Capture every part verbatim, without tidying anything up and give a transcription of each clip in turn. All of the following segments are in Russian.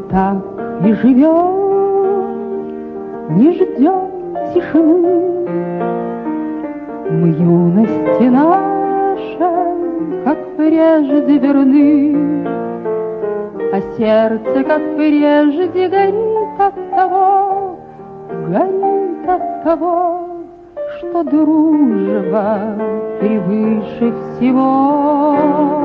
так и живем, не ждем тишины. Мы юности нашей, как прежде верны, а сердце, как прежде, горит от того, горит от того, что дружба превыше всего.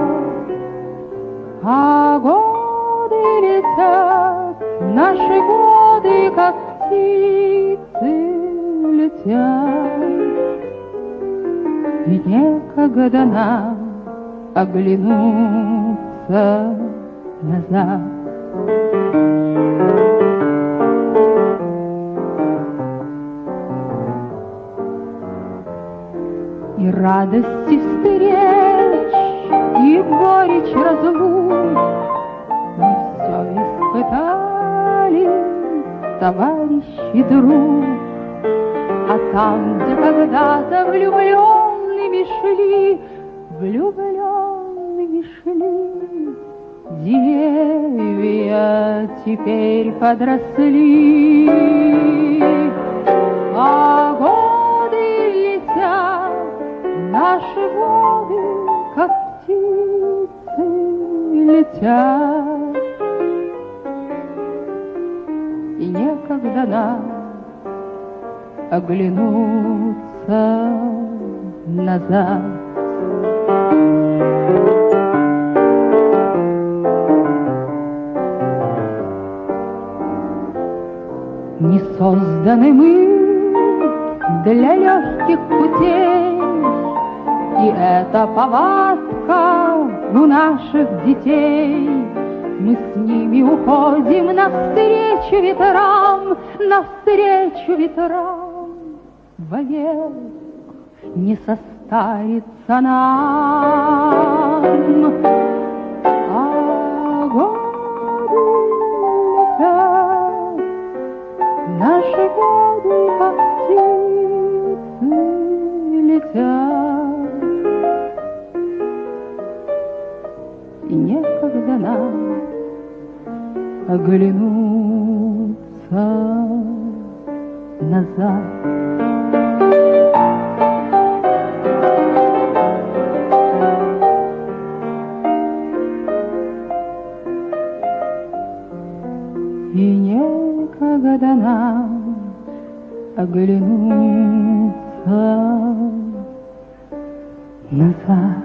А годы летят, наши годы, как птицы летят, и некогда нам оглянуться назад. И радости встреч, и горечь разлук мы все испытали, товарищ и друг. А там, где когда-то влюбленными шли, влюбленными шли, деревья теперь подросли. А годы летят, наши годы, как птицы летят, и некогда нам оглянуться назад. Не созданы мы для легких путей, и это повадка у наших детей. Мы с ними уходим навстречу ветрам, навстречу ветрам. Вовек не состарится нам. А годы летят, наши годы, как птицы летят, и некогда нам оглянуться назад. И некогда нам оглянуться назад.